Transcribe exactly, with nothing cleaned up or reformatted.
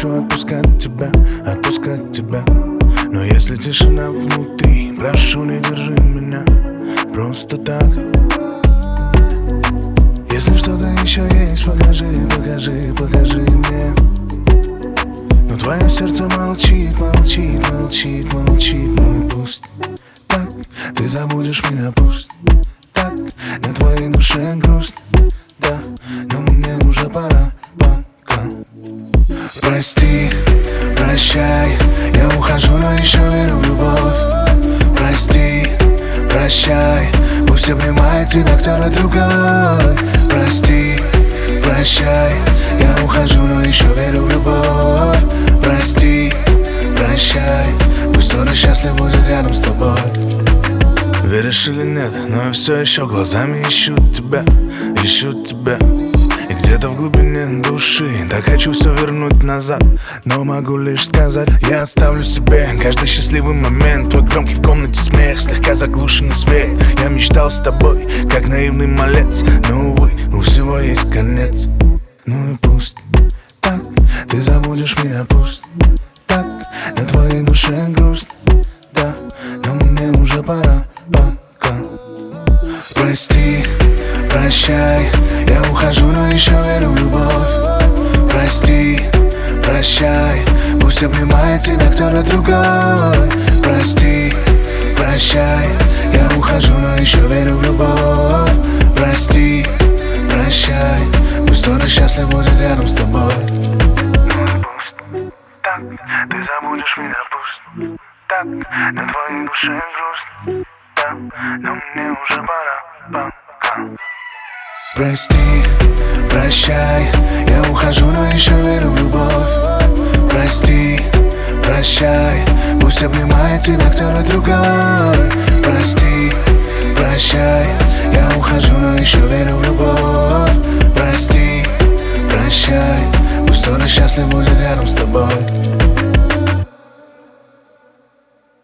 хочу отпускать тебя, отпускать тебя. Но если тишина внутри, прошу, не держи меня просто так. Если что-то еще есть, покажи, покажи, покажи мне. Но твое сердце молчит, молчит, молчит, молчит. Ну и пусть так, ты забудешь меня, пусть так, на твоей душе грусть. Да, но мне уже пора, пока. Прости, прощай, я ухожу, но еще верю в любовь. Прости, прощай, пусть обнимает тебя кто-то другой. Прости, прощай, я ухожу, но еще верю в любовь. Прости, прощай, пусть кто-то счастлив будет рядом с тобой. Веришь или нет, но я все еще глазами ищу тебя, ищу тебя. И где-то в глубине души так хочу все вернуть назад. Но могу лишь сказать, я оставлю себе каждый счастливый момент. Твой громкий в комнате смех, слегка заглушенный свет. Я мечтал с тобой, как наивный малец. Но, увы, у всего есть конец. Ну и пусть так, ты забудешь меня, пусть так, на твоей душе грусть. Да, но мне уже пора, пока. Прости, прощай, я ухожу, но еще верю в любовь. Прости, прощай, пусть обнимает тебя кто-то другой. Прости, прощай, я ухожу, но еще верю в любовь. Прости, прощай, пусть кто-то счастлив будет рядом с тобой. Так, ты забудешь меня, пусть так, на твоей душе грусть. Да, но мне уже пора, пока. Прости, прощай, я ухожу, но еще верю в любовь. Прости, прощай, пусть обнимает тебя кто-то другой. Прости, прощай, я ухожу, но еще верю в любовь. Прости, прощай, пусть кто-то счастлив будет рядом с тобой.